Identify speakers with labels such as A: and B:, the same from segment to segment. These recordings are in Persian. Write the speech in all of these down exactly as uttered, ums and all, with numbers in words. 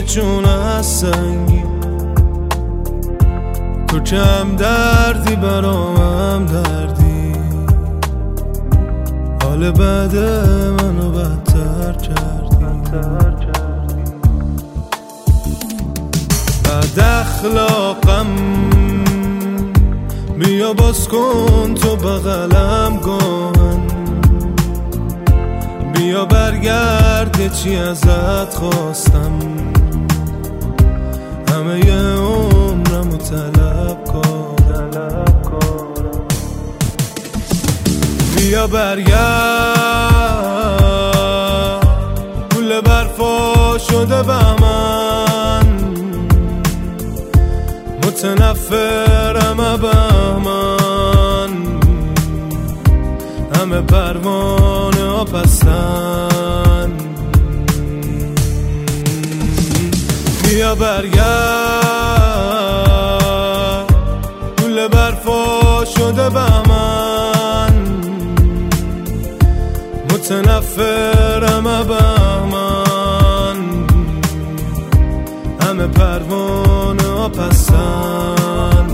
A: چون از سنگی، تو کم دردی برامم دردی، حال بد منو بدتر کردی. بد اخلاقم بیا باز کن تو بغلم گاهن، بیا برگرد چی ازت خواستم، همه ی عمرمو طلب کارم. بیا برگرد گل برفا شده بهمن، متنفرم بهمن، همه پروانه ها پستن. بیا برگرد گل برفا شده بهمن، متنفرم بهمن، همه پروانه ها پستن.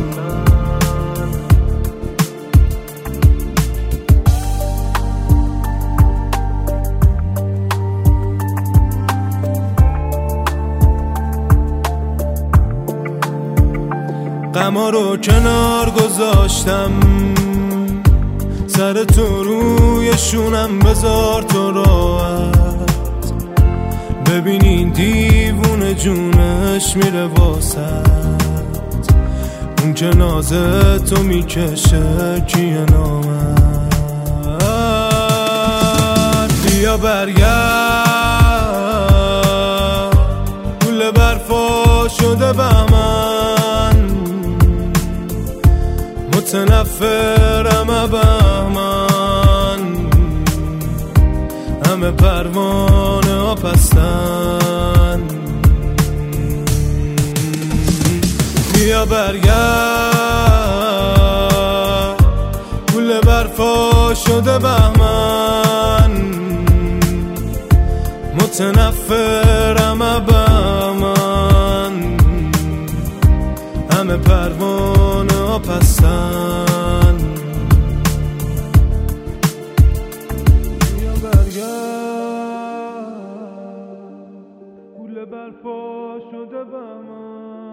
A: غما رو کنار گذاشتم، سر تو روی شونم بذار تو راحت، ببین این دیوونه جونش میره واسط، اون که نازه تو میکشه کیه نامرد. بیا برگرد گل برفا شده بهمن، متنفرم بهمن، همه پروانه ها پستن. بیا برگرد گل برفا شده بهمن، متنفرم بهمن، همه پروانه ها پستن. بیا برگرد گل برفا شده بهمن،